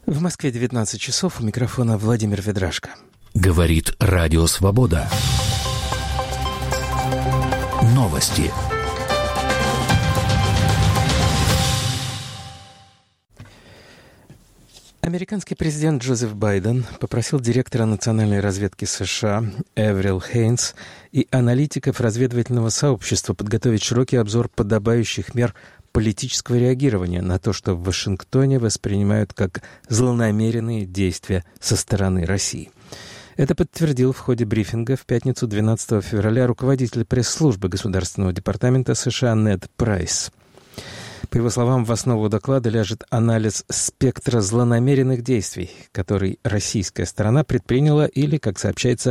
В Москве 19 часов. У микрофона Владимир Ведрашко. Говорит Радио Свобода. Новости. Американский президент Джозеф Байден попросил директора национальной разведки США Эврил Хейнс и аналитиков разведывательного сообщества подготовить широкий обзор подобающих мер политического реагирования на то, что в Вашингтоне воспринимают как злонамеренные действия со стороны России. Это подтвердил в ходе брифинга в пятницу 12 февраля руководитель пресс-службы Государственного департамента США Нед Прайс. По его словам, в основу доклада ляжет анализ спектра злонамеренных действий, который российская сторона предприняла или, как сообщается,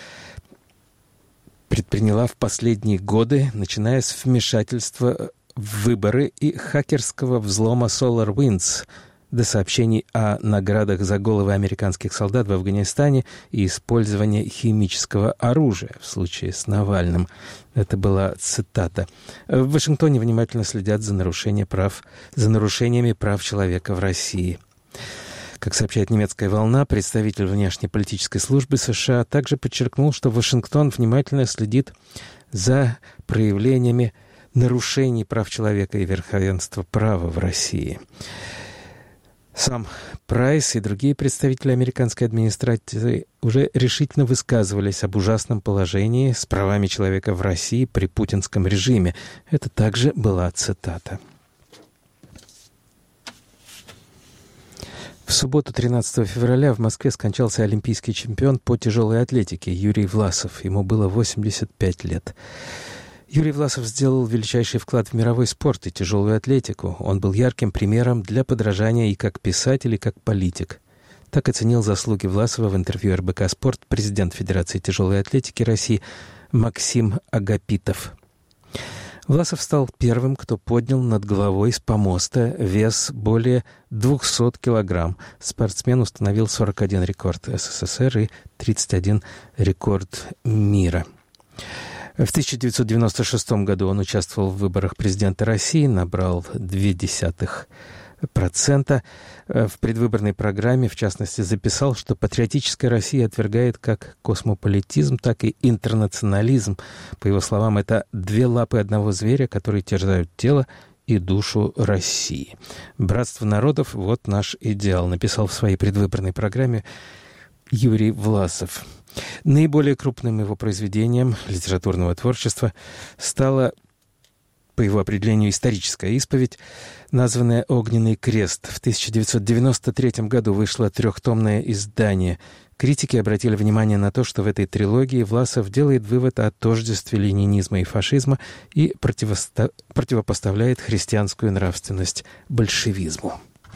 предприняла в последние годы, начиная с вмешательства в выборы и хакерского взлома SolarWinds до сообщений о наградах за головы американских солдат в Афганистане и использования химического оружия в случае с Навальным. Это была цитата. В Вашингтоне внимательно следят за нарушениями прав человека в России. Как сообщает немецкая «Волна», представитель внешнеполитической службы США также подчеркнул, что Вашингтон внимательно следит за проявлениями нарушений прав человека и верховенства права в России. Сам Прайс и другие представители американской администрации уже решительно высказывались об ужасном положении с правами человека в России при путинском режиме. Это также была цитата. В субботу, 13 февраля, в Москве скончался олимпийский чемпион по тяжелой атлетике Юрий Власов. Ему было 85 лет. Юрий Власов сделал величайший вклад в мировой спорт и тяжелую атлетику. Он был ярким примером для подражания и как писатель, и как политик. Так оценил заслуги Власова в интервью РБК «Спорт» президент Федерации тяжелой атлетики России Максим Агапитов. Власов стал первым, кто поднял над головой с помоста вес более 200 килограмм. Спортсмен установил 41 рекорд СССР и 31 рекорд мира. В 1996 году он участвовал в выборах президента России, набрал 0,2%. В предвыборной программе, в частности, записал, что патриотическая Россия отвергает как космополитизм, так и интернационализм. По его словам, это две лапы одного зверя, которые терзают тело и душу России. «Братство народов — вот наш идеал», написал в своей предвыборной программе Юрий Власов. Наиболее крупным его произведением литературного творчества стала, по его определению, историческая исповедь, названная «Огненный крест». В 1993 году вышло трехтомное издание. Критики обратили внимание на то, что в этой трилогии Власов делает вывод о тождестве ленинизма и фашизма и противопоставляет христианскую нравственность большевизму.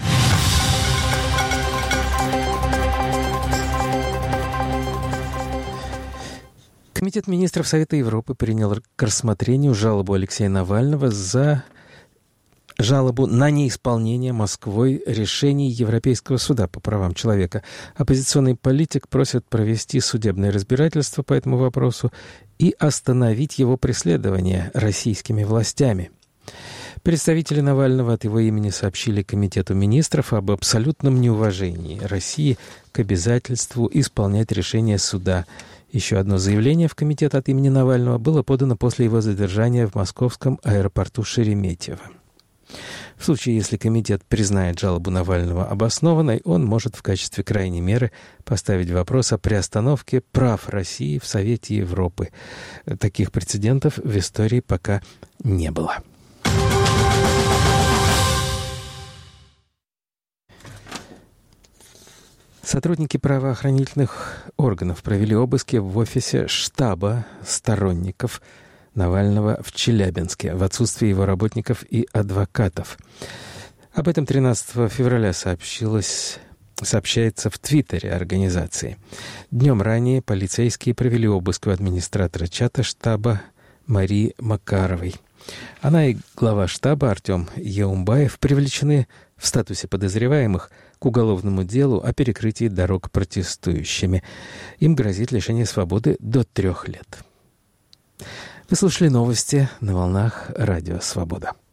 Комитет министров Совета Европы принял к рассмотрению жалобу Алексея Навального за жалобу на неисполнение Москвой решений Европейского суда по правам человека. Оппозиционный политик просит провести судебное разбирательство по этому вопросу и остановить его преследование российскими властями. Представители Навального от его имени сообщили Комитету министров об абсолютном неуважении России к обязательству исполнять решения суда. Еще одно заявление в комитет от имени Навального было подано после его задержания в московском аэропорту Шереметьево. В случае, если комитет признает жалобу Навального обоснованной, он может в качестве крайней меры поставить вопрос о приостановке прав России в Совете Европы. Таких прецедентов в истории пока не было. Сотрудники правоохранительных органов провели обыски в офисе штаба сторонников Навального в Челябинске в отсутствие его работников и адвокатов. Об этом 13 февраля сообщается в Твиттере организации. Днем ранее полицейские провели обыск у администратора чата штаба Марии Макаровой. Она и глава штаба Артем Еумбаев привлечены в статусе подозреваемых к уголовному делу о перекрытии дорог протестующими. Им грозит лишение свободы до 3 лет. Вы слушали новости на волнах Радио Свобода.